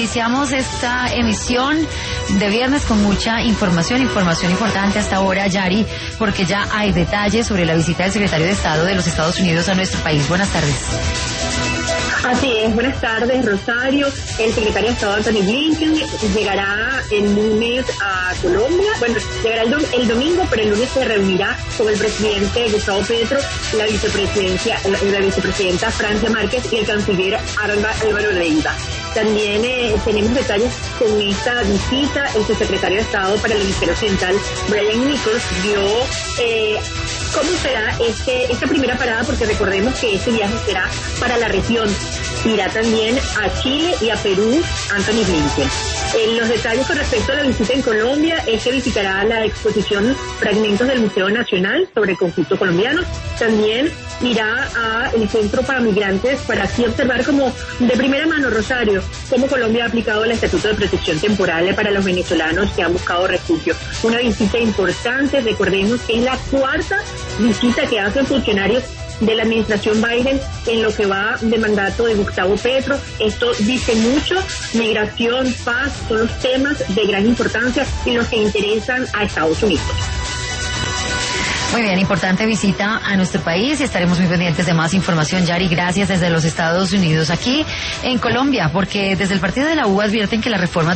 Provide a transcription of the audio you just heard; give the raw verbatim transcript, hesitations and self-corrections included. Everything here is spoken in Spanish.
Iniciamos esta emisión de viernes con mucha información, información importante hasta ahora, Yari, porque ya hay detalles sobre la visita del secretario de Estado de los Estados Unidos a nuestro país. Buenas tardes. Así es, buenas tardes, Rosario. El secretario de Estado, Antony Blinken, llegará el lunes a Colombia. Bueno, llegará el, dom el domingo, pero el lunes se reunirá con el presidente Gustavo Petro, la vicepresidencia, la, la vicepresidenta Francia Márquez y el canciller Álvaro Leiva. También eh, tenemos detalles con esta visita. El subsecretario de Estado para el Hemisferio Occidental, Brian Nichols, dio eh, cómo será este, esta primera parada, porque recordemos que este viaje será para la región. Irá también a Chile y a Perú, Antony Blinken. Eh, los detalles con respecto a la visita en Colombia es que visitará la exposición Fragmentos del Museo Nacional sobre el conflicto colombiano. También irá al Centro para Migrantes para así observar como de primera mano, Rosario, cómo Colombia ha aplicado el Estatuto de Protección Temporal para los venezolanos que han buscado refugio. Una visita importante, recordemos que es la cuarta visita que hacen funcionarios de la administración Biden en lo que va de mandato de Gustavo Petro. Esto dice mucho. Migración, paz son los temas de gran importancia y los que interesan a Estados Unidos. Muy bien, importante visita a nuestro país y estaremos muy pendientes de más información, Yari. Gracias desde los Estados Unidos aquí en Colombia, porque desde el partido de la U advierten que la reforma